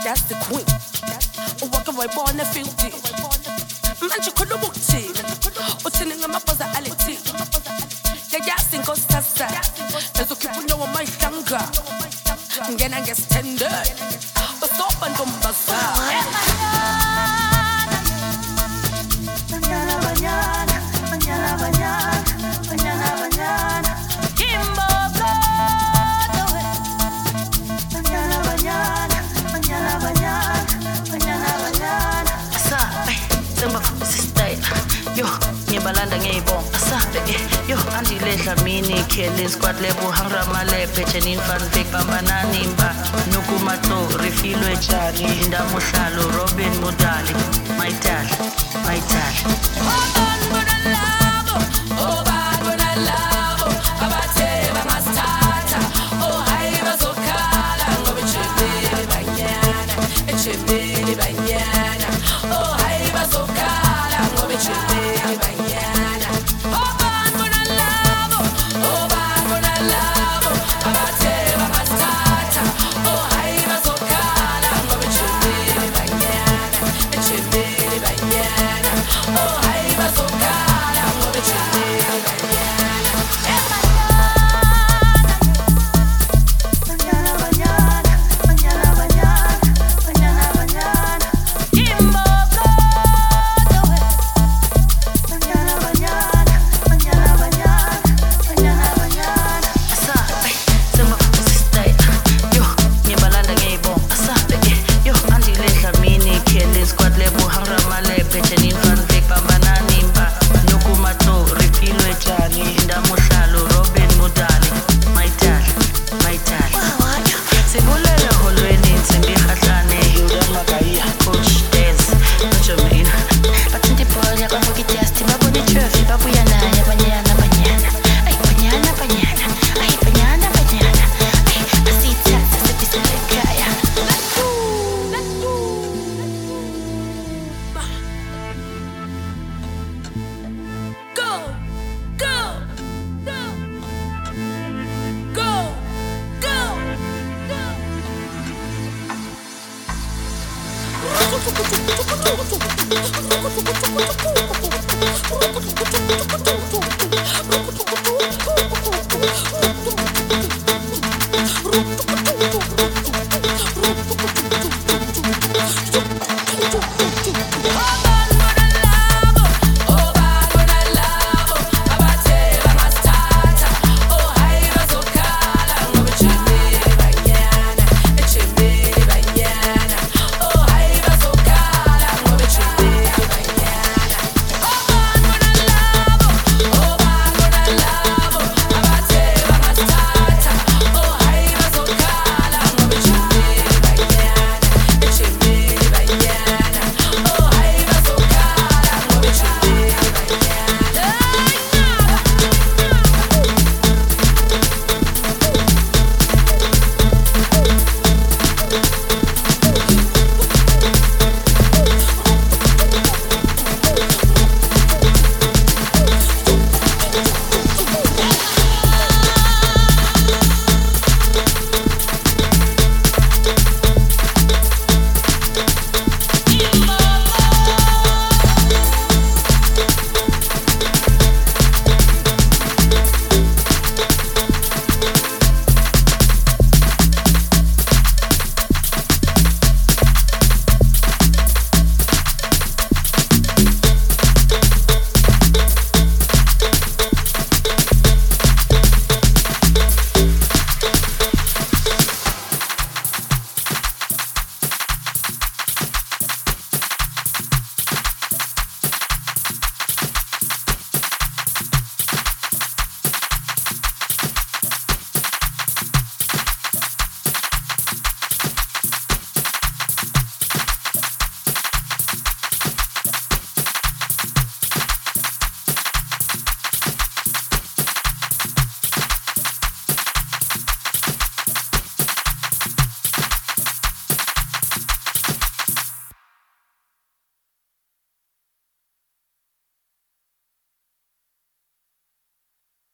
that's the queen. Walk away, born the 50. Man, you could have booked it. What's in my personality? Yeah, yeah, sing us sasa. There's a people know my younger. Then I get tender. But stop and don't bust out. Mañana, mañana, mañana, mañana, mañana, mañana. Kimbo, mañana, mañana, mañana, mañana, mañana, mañana. Asa, ay, samba style. Yo, ngibalanda ngiyibonga. Asa, yo, andilehla mini Kelly squad level hangra male pechenin fan fake bambanani mba. Nukumato refilo echali ndamuhlalo Robin Mudali. My dad, my dad. Go.